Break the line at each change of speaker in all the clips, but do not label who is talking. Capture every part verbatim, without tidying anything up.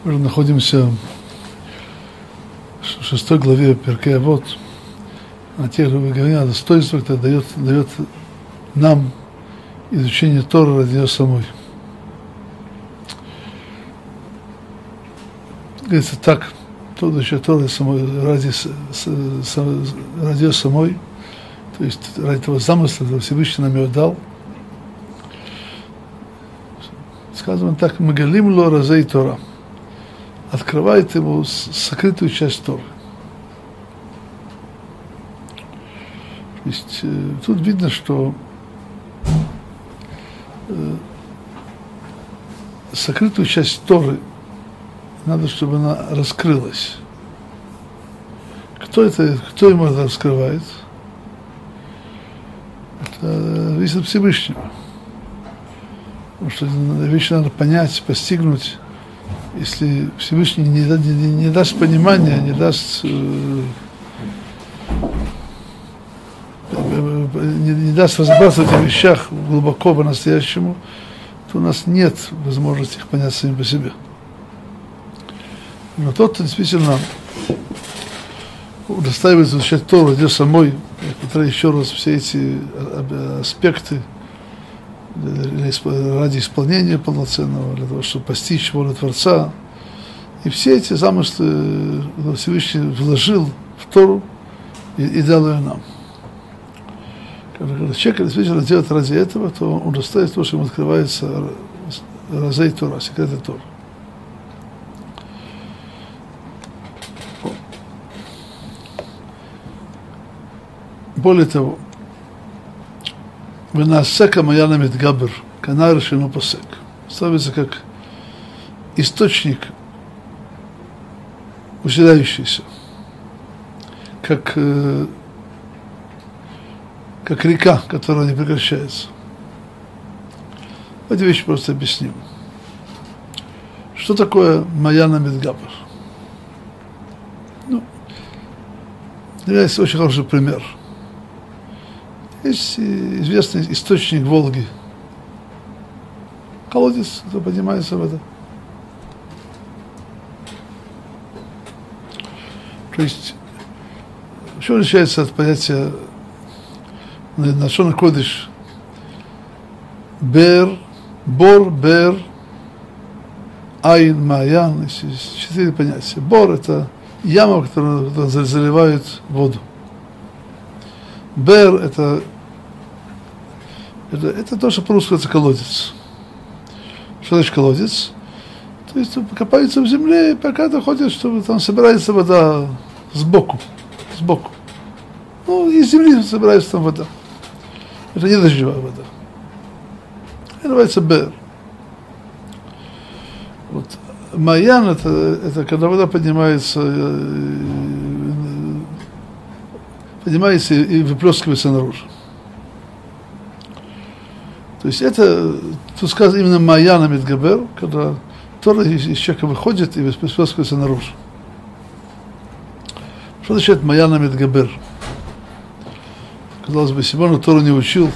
Мы уже находимся в шестой главе Перкей Авот, на тех же говоря о достоинствах, которое дает, дает нам изучение Торы ради нее самой. Говорится так, то изучение Торы самой, ради, ради ее самой, то есть ради того замысла, который Всевышний нам ее дал. Сказано так: «Магалим ло разей Тора», открывает ему сокрытую часть Торы. То есть э, тут видно, что э, сокрытую часть Торы надо, чтобы она раскрылась. Кто это, кто ему это раскрывает? Это зависит от Всевышнего. Потому что вещи надо понять, постигнуть. Если Всевышний не, не, не даст понимания, не даст, э, не, не даст разобраться в этих вещах глубоко по-настоящему, то у нас нет возможности их понять самим по себе. Но тот, кто действительно удостаивается изучать Тору ради самой, повторяю еще раз, все эти аспекты ради исполнения полноценного, для того, чтобы постичь волю Творца. И все эти замыслы Всевышний вложил в Тору и, и дал ее нам. Когда человек действительно делает ради этого, то он удостаивается того, что ему открывается разей Тора, секреты Торы. Более того, «Венасека маяна мидгабер», канал решено посек. Ставится как источник, усиляющийся, как, э, как река, которая не прекращается. Эти вещи просто объясним. Что такое маяна мидгабер? Ну, для меня есть очень хороший пример. Есть известный источник Волги. Колодец, кто поднимается в это. То есть, что отличается от понятия Лашон ха-Кодеш? Бер, бор, бер, айн, маян. Есть четыре понятия. Бор — это яма, в которую заливают воду. Бер — это, это, это то, что по-русски это колодец. Что значит колодец? То есть копается в земле, и пока доходит, чтобы там собирается вода сбоку, сбоку. Ну, из земли собирается там вода. Это не дождевая вода. Это называется бер. Вот. Маян — это, это когда вода поднимается, поднимается и выплескивается наружу. То есть это, тут сказано именно маяна мидгабер, когда Тора из человека выходит и выплескивается наружу. Что значит маяна мидгабер? Казалось бы, если бы он Тору не учил,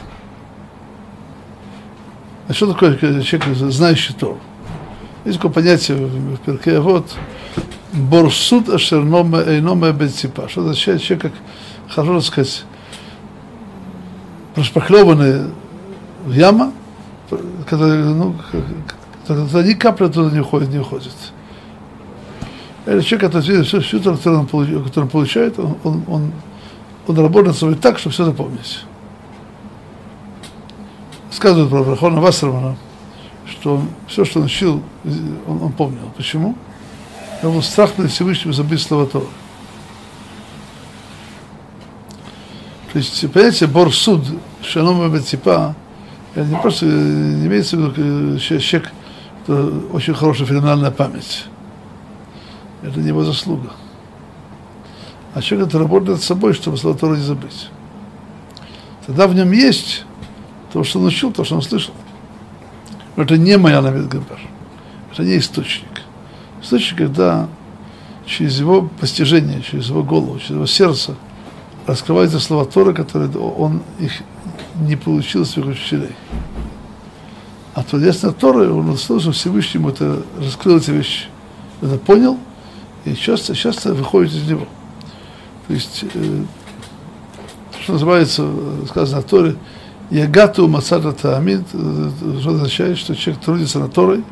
а что такое человек, знающий Тору? Есть такое понятие в Перкей Авот: борсут ашер номе эйноме беципа. Что означает человек, как, хорошо сказать, прошпаклеванная яма, которая, ну, которая ни капля туда не уходит, не уходит. Это человек, который видит всю, всю Тору, которую он, которую он получает, он, он, он, он работает с собой так, чтобы все запомнить. Сказывают про Рахона Вассермана, что он, все, что он учил, он, он помнил. Почему? Он был страх перед Всевышним забыть слова Торы. То есть понятие борсуд, шаном беципа, это не просто, не имеется в виду человек, который очень хорошая феноменальная память. Это не его заслуга. А человек, который работает над собой, чтобы слова Торы не забыть. Тогда в нем есть то, что он учил, то, что он слышал. Но это не маяна мидгабер. Это не источник. Источник, когда через его постижение, через его голову, через его сердце раскрываются слова Торы, которые он их не получил от своих учителей. А то, ясно, Торы, он услышал Всевышнему, это раскрыл эти вещи это понял, и часто, часто выходит из него. То есть, э, что называется, сказано в Торе, ягату мацата таамид, что означает, что человек трудится над Торой,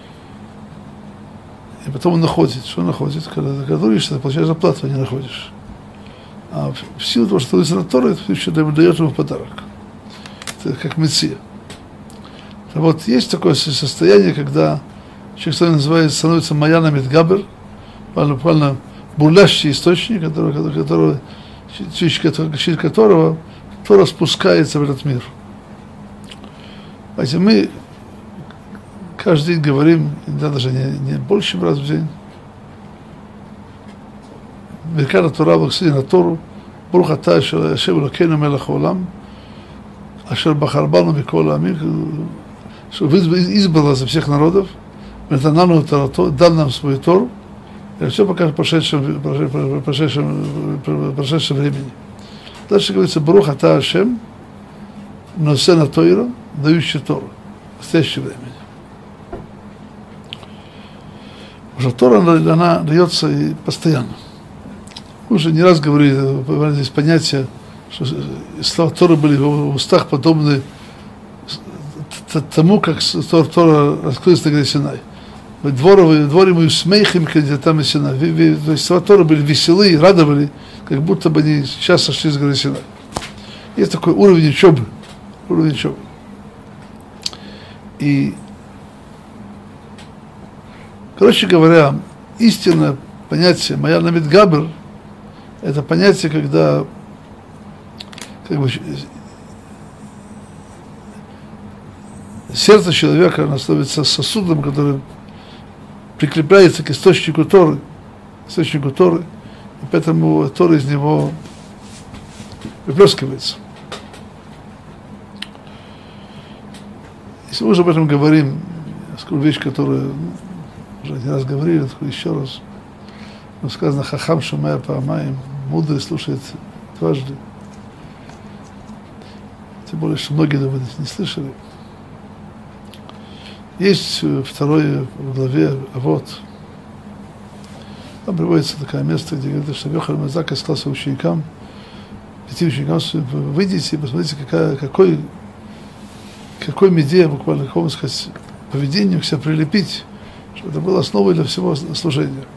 и потом он находит. Что он находит? Когда ты трудишься, ты получаешь зарплату, а не находишь. А в силу того, что трудится над Торой, ты еще дает ему подарок. Это как мессия. Вот есть такое состояние, когда человек называется, становится Маяна Мидгабер, буквально бурлящий источник, который, который, через которого Тора спускается в этот мир. Понимаете, мы каждый день говорим, иногда даже не, не больше раз в день, Беркат Тора, благословение на Тору, Барух ата Ашем Элокейну мелech хаолам, Ашер бахар бану микол хаамим, что избрал за всех народов, дал нам свою Тору, и все пока в прошедшем, прошедшем, прошедшем времени. Дальше говорится, Барух ата Ашем, носе на Тойра, дающий Тору в настоящее время. Уже Тора, она дается и постоянно. Мы уже не раз говорили, здесь понятие, что слова Торы были в устах подобны тому, как Тора раскрылась на горе Синай. Дворы мы смейхим, когда там и Синай. То есть слова Торы были веселые, радовали, как будто бы они сейчас сошли с горы Синай. Есть такой уровень учебы. Уровень учебы. И, короче говоря, истинное понятие Маяна Мидгабер — это понятие, когда как бы, сердце человека становится сосудом, который прикрепляется к источнику Торы, источнику Торы, и поэтому Тора из него выплескивается. Если мы уже об этом говорим, скажу вещь, которую уже не раз говорили, еще раз. Но сказано, хахам шумая паамаим, мудрый слушает дважды. Тем более, что многие доводы не слышали. Есть второй в главе Авот. Там приводится такое место, где говорится, что Йоханан бен Заккай сказал своим ученикам, пяти ученикам, выйдите и посмотрите, какая, какой, какой медиа, буквально, какому сказать, поведению к себе прилепить, чтобы это было основой для всего служения.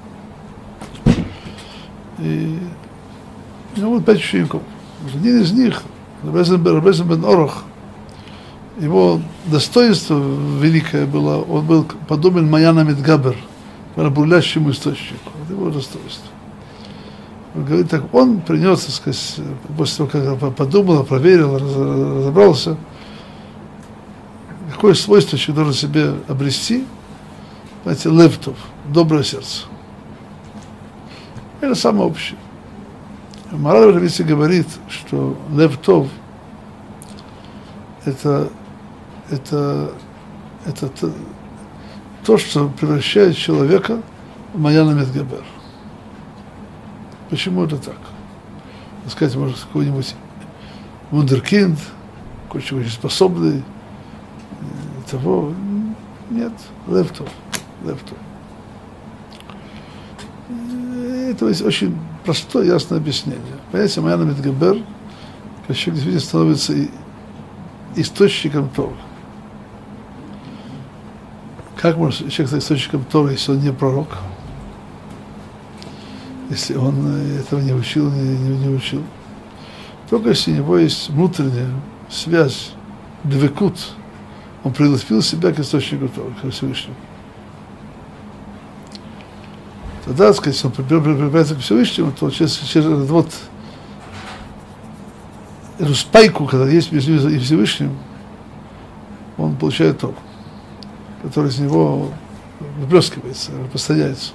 И у него было пять учеников. Один из них, Рабезен бен Орох, его достоинство великое было, он был подобен Маяна Мидгабер, бурлящему источнику. Это его достоинство. Он говорит так, он принес, так сказать, после того, как подумал, проверил, разобрался, какое свойство человек должен себе обрести, знаете, левтов, доброе сердце. Это самое общее. Мораль в этом месте говорит, что левтов это, это, это то, то, что превращает человека в Маяна Мидгабер. Почему это так? Так сказать, может, какой-нибудь вундеркинд, какой-то очень способный, того нет, левтов, левтов. Это очень простое, ясное объяснение. Понятие Маяна Мидгабер, когда человек действительно становится источником Торы. Как может человек стать источником Торы, если он не пророк? Если он этого не учил, не, не, не учил? Только если у него есть внутренняя связь, двекут, он прилепил себя к источнику Торы, к Всевышнему. Тогда, так сказать, если он прилепляется к Всевышнему, то через, через вот эту спайку, когда есть между ним и Всевышним, он получает ток, который из него выплескивается, распространяется.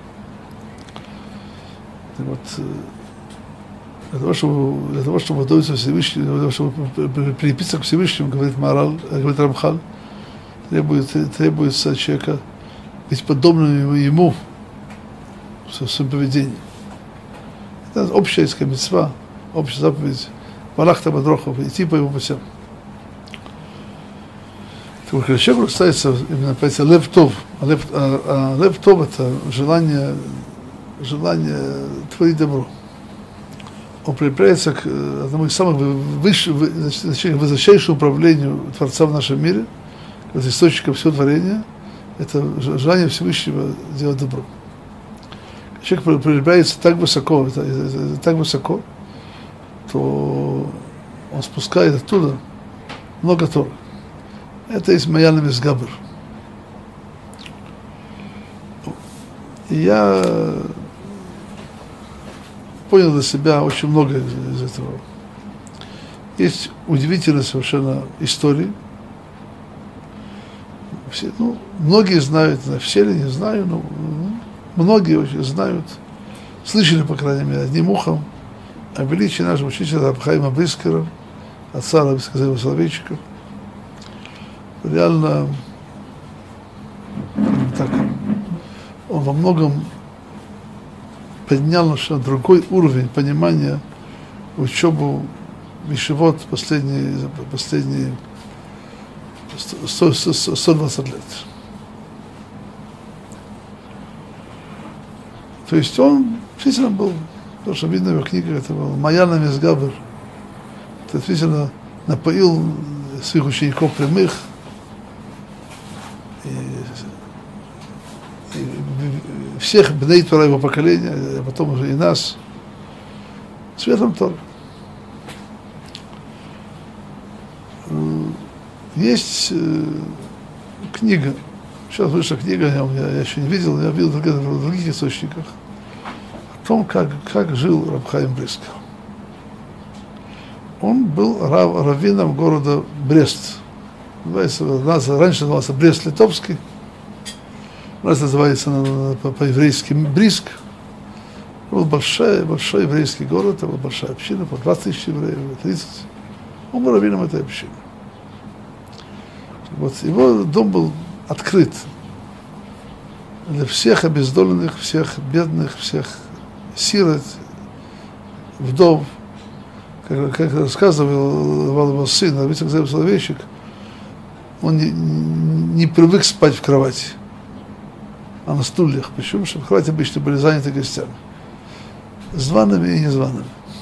И вот для того, чтобы, для того, чтобы готовиться к Всевышнему, для того, чтобы прилепиться к Всевышнему, говорит Марал, говорит Рамхаль, требуется, требуется от человека быть подобным ему в своем поведении. Это общая иская мицва, общая заповедь Малахта Бадрохов, идти по его путям. Так когда человеку ставится именно понятие лев тов, а лев, а, а лев тов это желание, желание творить добро. Он приближается к одному из самых высших, значит, высочайшему управлению Творца в нашем мире, это источником всего творения, это желание Всевышнего делать добро. Человек приближается так высоко, это, это, это, так высоко, то он спускает оттуда много Торы. Это из Маяна Мизгабр. И я понял для себя очень много из, из этого. Есть удивительные совершенно истории. Все, ну, многие знают, все ли не знаю, но многие очень знают, слышали, по крайней мере, одним ухом о величии нашего учителя Рабби Хаима Брискера, отца Рабби Сказаева Соловейчика. Реально, так, он во многом поднял на другой уровень понимания учебу мишевод последние, последние сто, сто, сто двадцать лет. То есть он действительно был, то, что видно в его книге, это был Маяна Мизгабр. Это действительно напоил своих учеников прямых, и, и всех бней Тора его поколения, а потом уже и нас, светом Тора. Есть э, книга, сейчас вышла книга, я, я еще не видел, я видел только в других источниках, о том, как, как жил Рабби Хаим Брискер. Он был рав, раввином города Брест. Называется, раньше назывался Брест-Литовский, у нас называется по-еврейски Бриск. Это был большой, большой еврейский город, это была большая община, по двадцать тысяч евреев, тридцать. Он был раввином этой общины. Вот его дом был открыт для всех обездоленных, всех бедных, всех сирот, вдов. Как, как рассказывал его сын, Рабби Сказаев Соловейчик, он не, не привык спать в кровати, а на стульях. Почему? Потому что кровати обычно были заняты гостями, зваными и незваными.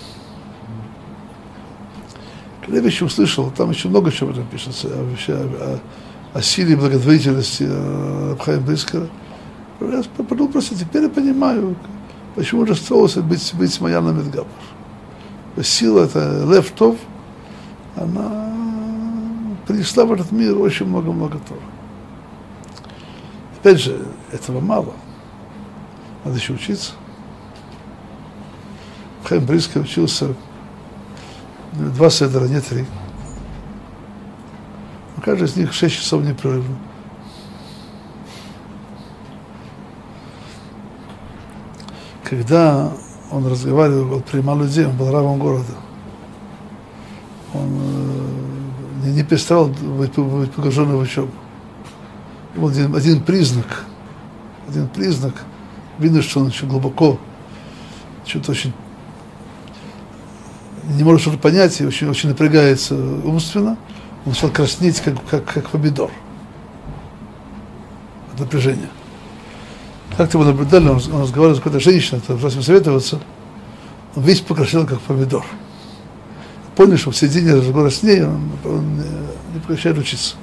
Когда я еще услышал, там еще много чего там пишется, о, о, о силе благотворительности Рабби Хаима Брискера. Я подумал, просто теперь я понимаю, почему же строился быть, быть с Маяном Мизгабр. Сила, это лев тов, она принесла в этот мир очень много-много Тора. Опять же, этого мало. Надо еще учиться. Хаим Брискер учился два седера, не три. Но каждый из них шесть часов непрерывно. Когда он разговаривал, принимал людей, он был равом города. Он э, не переставал быть, быть погруженным в учебу. Вот один, один признак, один признак, видно, что он очень глубоко, что-то очень не может что-то понять, и очень, очень напрягается умственно. Он начал краснеть, как, как, как помидор от напряжения. Как-то его наблюдали, он, он разговаривал с какой-то женщиной, кто просил советоваться, он весь покраснел, как помидор. Понял, что в середине разговора с ней он, он не прекращает учиться.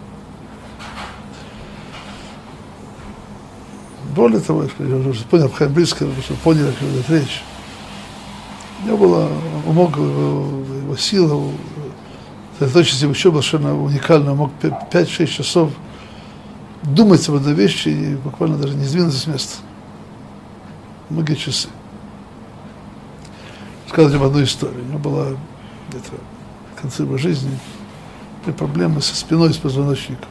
Более того, я уже понял, Хаим Брискер, что понял, о чем идет речь. У него было, он мог, его, его сила, сосредоточиться в учебе совершенно уникально, он мог пять-шесть часов думать об одной вещи и буквально даже не сдвинуться с места. Многие часы. Рассказывать об одной истории. У него была где-то в конце его жизни проблемы со спиной, с позвоночником.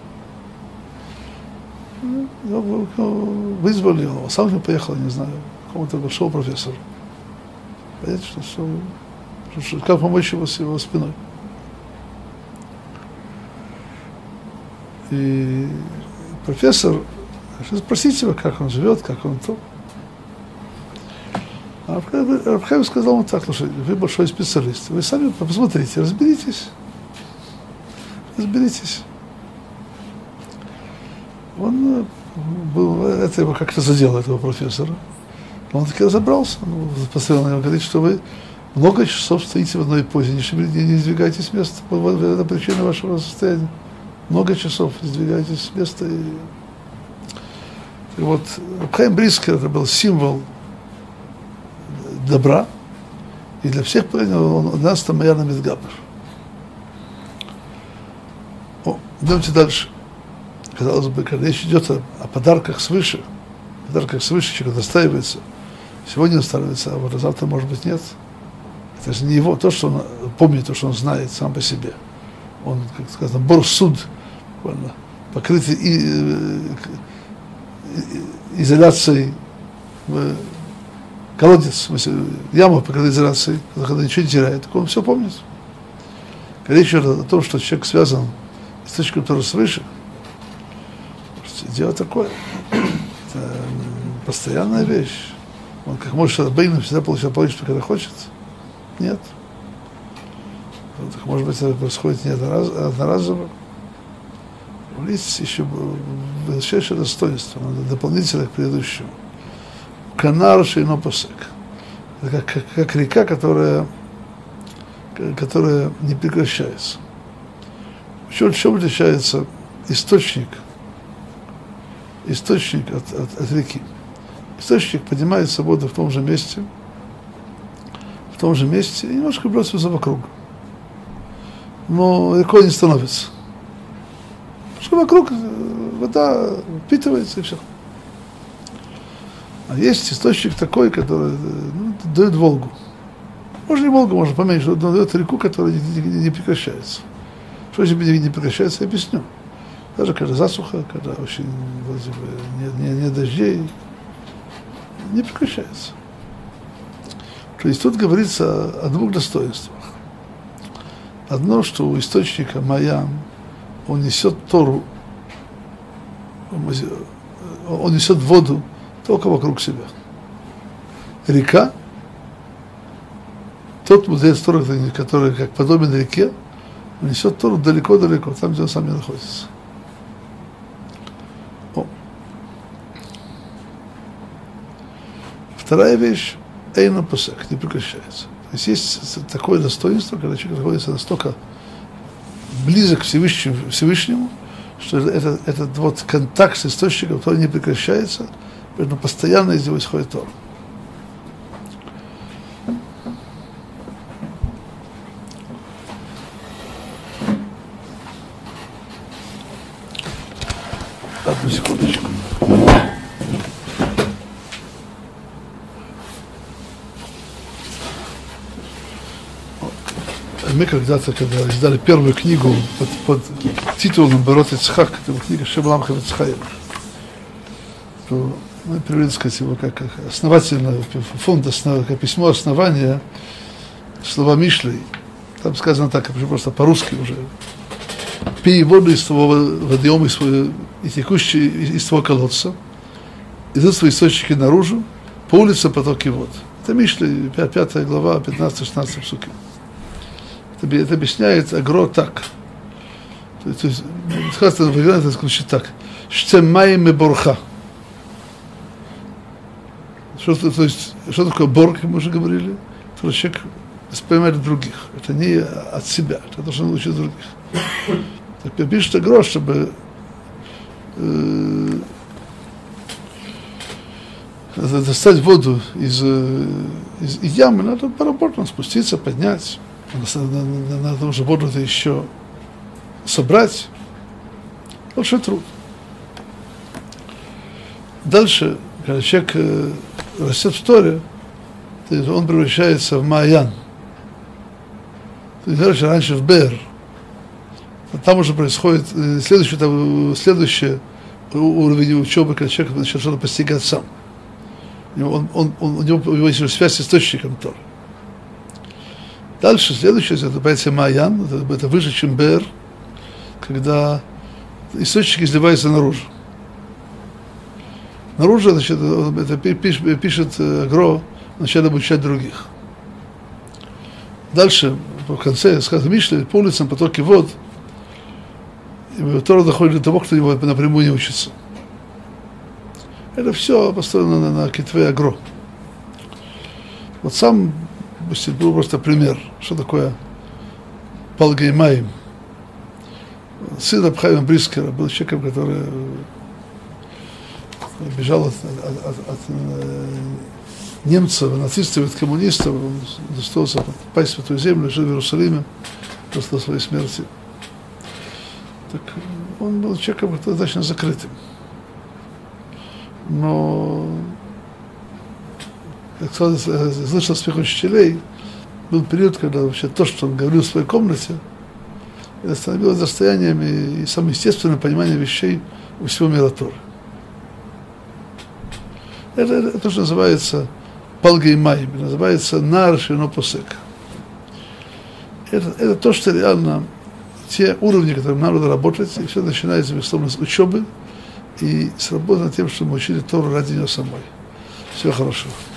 Его вызвали, он сам же поехал, не знаю, к какому-то большому профессору. Понятно, что, что, что, как помочь его с его спиной. И профессор, спросите его, как он живет, как он то. А Рабби Хаим сказал ему так: слушай, вы большой специалист, вы сами посмотрите, разберитесь, разберитесь. Он был, это его как-то задело, этого профессора. Он таки разобрался. Он постоянно ему говорит, что вы много часов стоите в одной позе, не, шевелите, не сдвигайтесь с места. Вот это причина вашего состояния. Много часов сдвигайтесь с места. И... И вот Хаим Брискер это был символ добра. И для всех понял, он у нас там Маяна Мидгабер. Идемте дальше. Казалось бы, когда речь идет о, о подарках свыше, подарках свыше, человек настаивается, сегодня настаивается, а вот завтра, может быть, нет. Это же не его, то, что он помнит, то, что он знает сам по себе. Он, как сказано, борсуд, покрытый и, и, изоляцией, колодец, в смысле, яма покрыта изоляцией, когда ничего не теряет, так он все помнит. Когда речь идет о том, что человек связан с точкой, которая свыше, дело такое. Это постоянная вещь. Он как может Рабейну всегда получать, получить, когда хочет. Нет. Так, может быть, это происходит не одноразово. Есть еще высочайшее достоинство, дополнительно к предыдущему. Канар шейно посек. Это как, как, как река, которая, которая не прекращается. В чем, в чем отличается источник, источник от, от, от реки? Источник поднимается воду в том же месте, в том же месте и немножко бросится вокруг. Но рекой не становится. Что вокруг вода впитывается и все. А есть источник такой, который ну, дает Волгу. Можно и Волгу, можно поменьше, но дает реку, которая не, не, не прекращается. Что если не, не прекращается, я объясню. Даже когда засуха, когда очень не, не, не дождей, не прекращается. То есть тут говорится о, о двух достоинствах. Одно, что у источника Маян он несет Тору, он несет воду только вокруг себя. Река, тот мудрец Торы, который как подобен реке, он несет Тору далеко-далеко, там, где он сам не находится. О. Вторая вещь, эйна посек, не прекращается. То есть есть такое достоинство, когда человек находится настолько близок к Всевышнему, Всевышнему что это, этот вот контакт с источником, который не прекращается, поэтому постоянно из него исходит Тора. Одну секундочку. Мы когда-то, когда издали первую книгу под, под титулом «Борот Ицхак», это книга Шем Ламха Ицхаем, то мы привели, так сказать, его как основательный фонд, основ, как письмо основания, слова Мишлей. Там сказано так, просто по-русски уже. «Пей воду из твоего водоема, и текущие из твоего колодца, идут свои источники наружу, по улице потоки вод». Это Мишлей, пятая глава, пятнадцатый-шестнадцатый псуки. Это объясняет Агро так. То есть, сказано, это звучит так. Штемаем и борха. Что, то есть, что такое бор, как мы уже говорили? Это человек воспринимает других. Это не от себя, это то, что он учит других. Так пишет Агро, чтобы э, достать воду из, из, из ямы, надо поработать, спуститься, поднять. Надо уже воду-то еще собрать. Большой труд. Дальше, когда человек э, растет в Торе, он превращается в Маян. То есть, раньше в Бер. Там уже происходит э, следующий, там, следующий уровень учебы, когда человек начинает что-то постигать сам. Он, он, он, у него есть связь с источником Торы. Дальше, следующее, это называется Маян, это, это выше, чем Бер, когда источник изливается наружу. Наружу, значит, это пишет, пишет Агро, начинает обучать других. Дальше, в конце, сказано Мишле, по улицам потоки вод, и Тора доходит до того, кто его напрямую не учится. Это все построено на, на Китве Агро. Вот сам был просто пример, что такое Палгей Маим. Сын Рабхайма Брискера был человеком, который бежал от, от, от, от немцев, нацистов, от коммунистов, он удостоился попасть в Святую Землю, жил в Иерусалиме после своей смерти. Так он был человеком достаточно закрытым. Но, как сказал, слышал своих учителей, был период, когда вообще то, что он говорил в своей комнате, это становилось достоянием и, и самым естественным пониманием вещей у всего мира Торы. Это, это то, что называется Палгей Маим, называется Нар Шейно Посек. Это, это то, что реально те уровни, которым нам надо работать, и все начинается, безусловно, с учебы и с работы над тем, что мы учили Тору ради нее самой. Всего хорошего.